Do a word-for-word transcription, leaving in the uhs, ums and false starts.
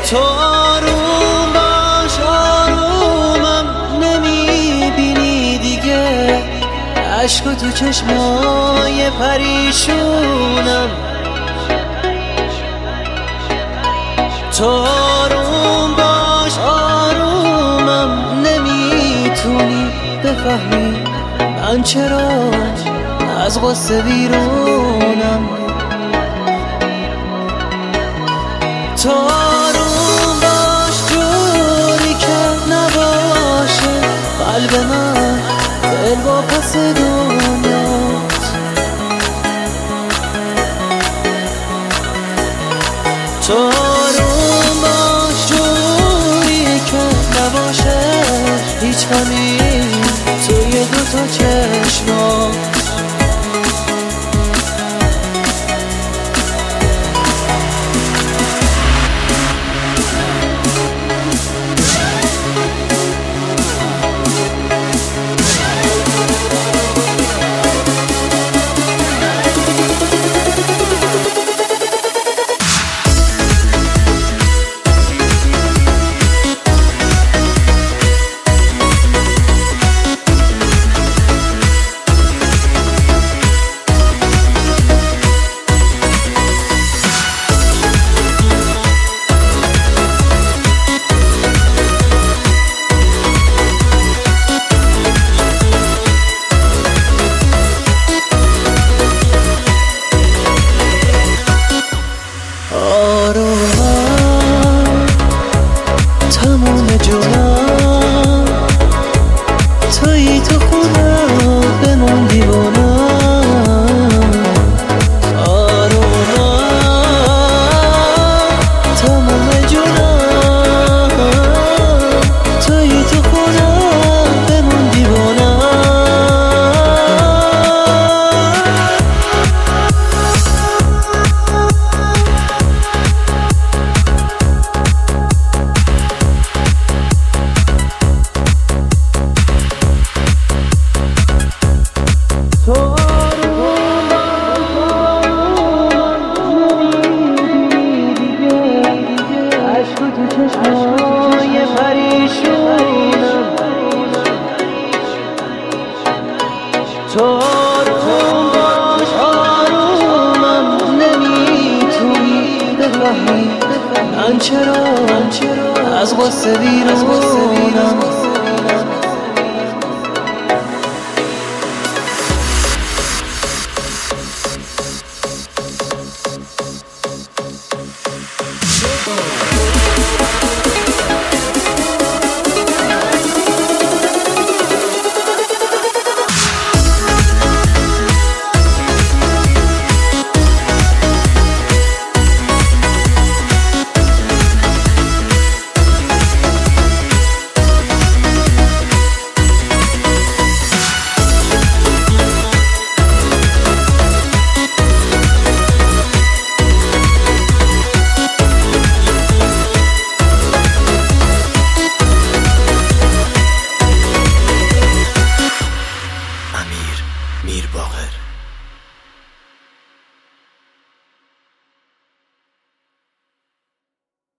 تو آروم باش آرومم نمیبینی دیگه عشق و تو چشمای پریشونم تو آروم باش آرومم نمیتونی بفهمی من چرا از غصه بیرونم تو آروم باش جوری که نباشه قلب من دل با پس دنیاست تو آروم باش جوری که نباشه هیچ غمی توی دوتا چشمات تموم جونم تویی تو خودم بمون دیوانم آرومم تموم جونم تویی تو خودم بمون دیوانم چشمای پریشونم تو آروم باش آرومم نمیتونی بفهمی من چرا از غصه بیرونم Oh